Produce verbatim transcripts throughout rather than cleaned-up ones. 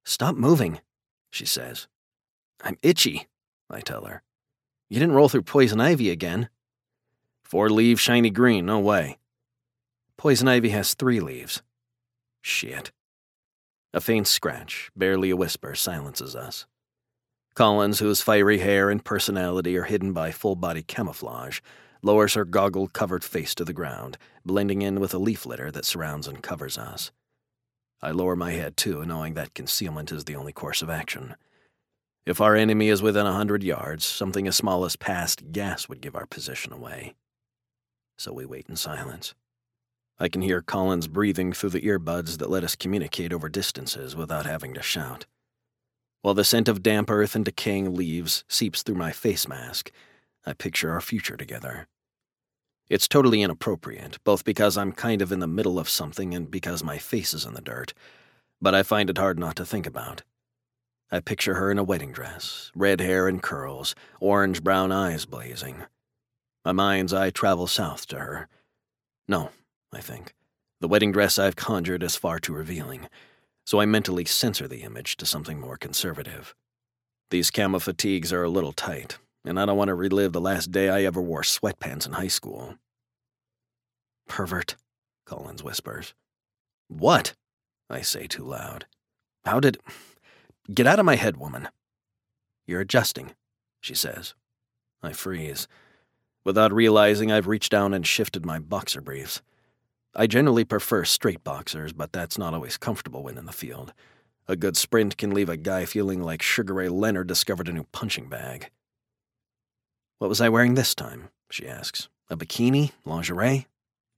Stop moving, she says. I'm itchy, I tell her. You didn't roll through poison ivy again. Four leaves, shiny green, no way. Poison ivy has three leaves. Shit. A faint scratch, barely a whisper, silences us. Collins, whose fiery hair and personality are hidden by full-body camouflage, lowers her goggle-covered face to the ground, blending in with the leaf litter that surrounds and covers us. I lower my head, too, knowing that concealment is the only course of action. If our enemy is within a hundred yards, something as small as past gas would give our position away. So we wait in silence. I can hear Collins breathing through the earbuds that let us communicate over distances without having to shout. While the scent of damp earth and decaying leaves seeps through my face mask, I picture our future together. It's totally inappropriate, both because I'm kind of in the middle of something and because my face is in the dirt, but I find it hard not to think about. I picture her in a wedding dress, red hair and curls, orange-brown eyes blazing. My mind's eye travels south to her. No, I think. The wedding dress I've conjured is far too revealing, so I mentally censor the image to something more conservative. These camo fatigues are a little tight, and I don't want to relive the last day I ever wore sweatpants in high school. Pervert, Collins whispers. What? I say too loud. How did... Get out of my head, woman. You're adjusting, she says. I freeze. Without realizing, I've reached down and shifted my boxer briefs. I generally prefer straight boxers, but that's not always comfortable when in the field. A good sprint can leave a guy feeling like Sugar Ray Leonard discovered a new punching bag. What was I wearing this time? She asks. A bikini? Lingerie?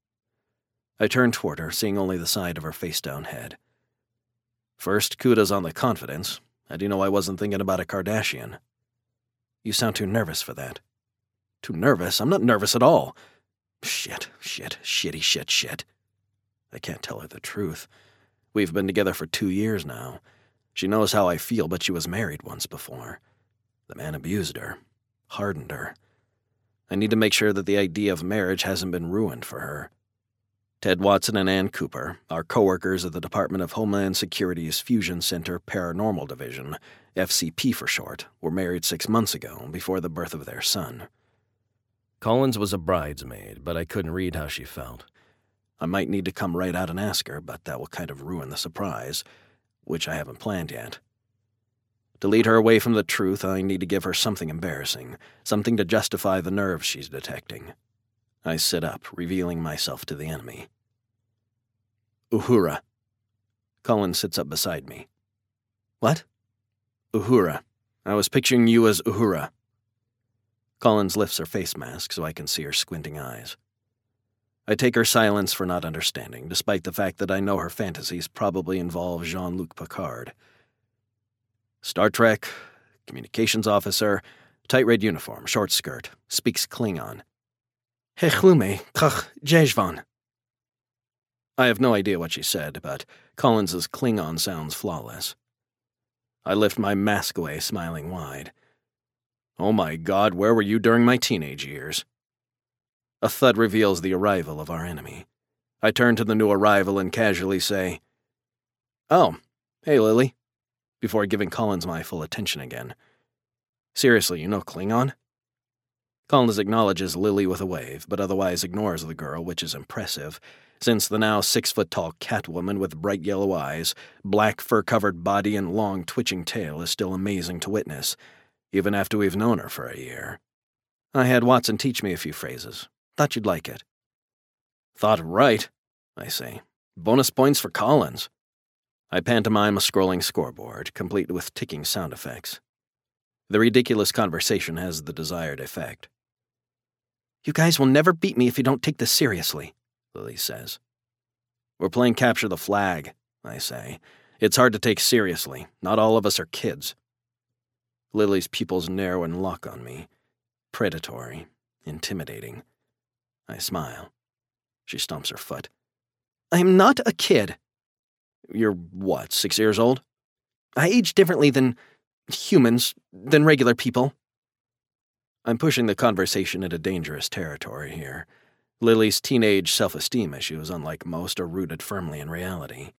I turn toward her, seeing only the side of her face-down head. First, kudos on the confidence. How do you know I wasn't thinking about a Kardashian? You sound too nervous for that. Too nervous? I'm not nervous at all. Shit, shit, shitty shit, shit. I can't tell her the truth. We've been together for two years now. She knows how I feel, but she was married once before. The man abused her, hardened her. I need to make sure that the idea of marriage hasn't been ruined for her. Ted Watson and Ann Cooper, our coworkers at the Department of Homeland Security's Fusion Center Paranormal Division, F C P for short, were married six months ago, before the birth of their son. Collins was a bridesmaid, but I couldn't read how she felt. I might need to come right out and ask her, but that will kind of ruin the surprise, which I haven't planned yet. To lead her away from the truth, I need to give her something embarrassing, something to justify the nerves she's detecting. I sit up, revealing myself to the enemy. Uhura. Colin sits up beside me. What? Uhura. I was picturing you as Uhura. Collins lifts her face mask so I can see her squinting eyes. I take her silence for not understanding, despite the fact that I know her fantasies probably involve Jean-Luc Picard. Star Trek, communications officer, tight red uniform, short skirt, speaks Klingon. Hechlume, kach, jejvan. I have no idea what she said, but Collins's Klingon sounds flawless. I lift my mask away, smiling wide. Oh my God, where were you during my teenage years? A thud reveals the arrival of our enemy. I turn to the new arrival and casually say, Oh, hey Lily, before giving Collins my full attention again. Seriously, you know Klingon? Collins acknowledges Lily with a wave, but otherwise ignores the girl, which is impressive, since the now six-foot-tall Catwoman with bright yellow eyes, black fur-covered body, and long twitching tail is still amazing to witness, even after we've known her for a year. I had Watson teach me a few phrases. Thought you'd like it. Thought right, I say. Bonus points for Collins. I pantomime a scrolling scoreboard, complete with ticking sound effects. The ridiculous conversation has the desired effect. You guys will never beat me if you don't take this seriously, Lily says. We're playing capture the flag, I say. It's hard to take seriously. Not all of us are kids. Lily's pupils narrow and lock on me. Predatory. Intimidating. I smile. She stomps her foot. I'm not a kid. You're what, six years old? I age differently than humans, than regular people. I'm pushing the conversation into dangerous territory here. Lily's teenage self-esteem issues, unlike most, are rooted firmly in reality.